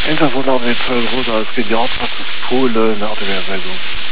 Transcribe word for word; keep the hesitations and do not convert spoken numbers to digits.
Interpol A W zwei Rosa, es geht die Hauptfahrt des Polen nach der Meldung.